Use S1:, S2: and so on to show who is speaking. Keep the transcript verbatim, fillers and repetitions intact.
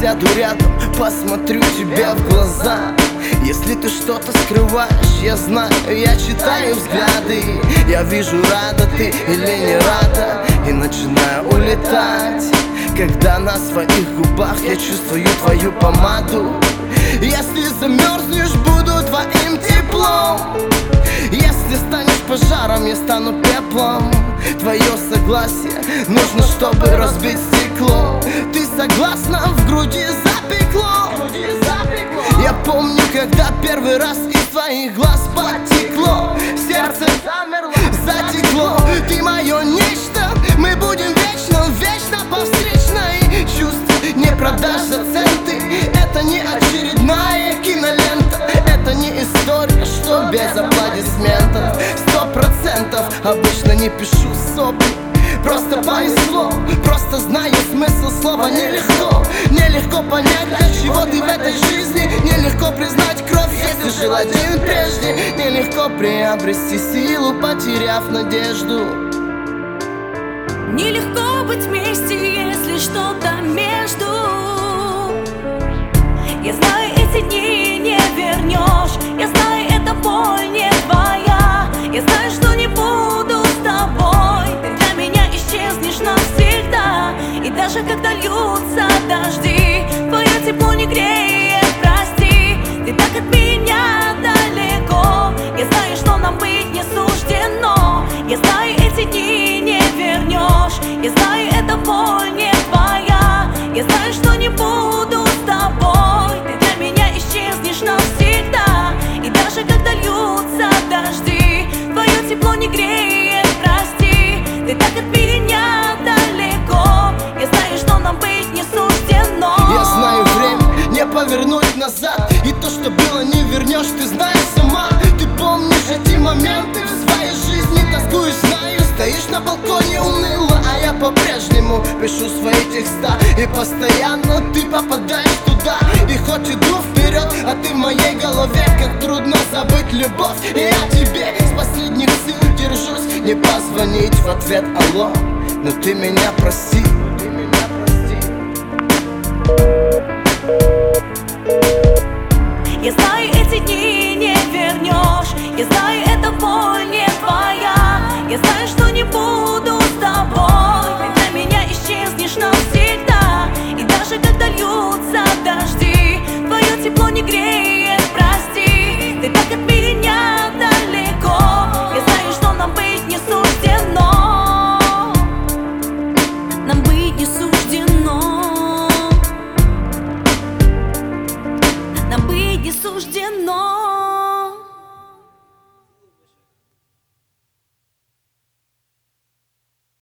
S1: сяду рядом, посмотрю тебе в глаза. Если ты что-то скрываешь, я знаю, я читаю взгляды. Я вижу, рада ты или не рада, и начинаю улетать. Когда на своих губах я чувствую твою помаду. Если замерзнешь, буду твоим теплом. Если станешь пожаром, я стану пеплом. Твое согласие нужно, чтобы разбить стекло. Ты согласна? В груди запекло. Я помню, когда первый раз из твоих глаз потекло, сердце замерло, затекло. Ты мое нечто, мы будем вечно, вечно по встречной. Чувства не продашь за центы. Это не очередная кинолента, это не история, что без аплодисментов. Сто процентов обычно не пишу сопли, просто повезло, просто знаю смысл слова нелегко. Нелегко понять, для чего ты в этой жизни. Нелегко признать кровь, если жил один прежде. Нелегко приобрести силу, потеряв надежду.
S2: Нелегко быть вместе, если что-то между. Я знаю, эти дни не вернешь. Я знаю, эта боль не твоя. Я знаю, что не буду с тобой. Ты для меня исчезнешь навсегда. И даже когда льются дожди, твое тепло не греет, прости. Ты так от меня далеко. Я знаю, что нам быть не суждено. Я знаю, эти дни не вернешь. Я знаю, эта боль не твоя. Я знаю, что не буду с тобой. Ты для меня исчезнешь навсегда. И даже когда льются дожди, твое тепло не греет, прости. Ты так от меня далеко. Я знаю, что нам быть не суждено.
S1: Я знаю, время не повернуть назад, и то, что было, не вернешь, ты знаешь сама. Ты помнишь эти моменты в своей жизни, тоскуешь, знаю. Стоишь на балконе уныло, а я по-прежнему пишу свои текста. И постоянно ты попадаешь туда. И хоть иду вперед, а ты в моей голове. Как трудно забыть любовь, и я тебе с последних сил держусь. Не позвонить в ответ алло, но ты меня прости. Ты меня прости.
S2: Я знаю, эти дни не вернешь. Я знаю, эта боль не твоя. Я знаю, что не буду с тобой. Ты для меня исчезнешь навсегда. И даже когда льются дожди, твое тепло не греет, прости. Ты так от меня далеко. Я знаю, что нам быть не суждено. Нам быть не суждено. Нам быть не суждено.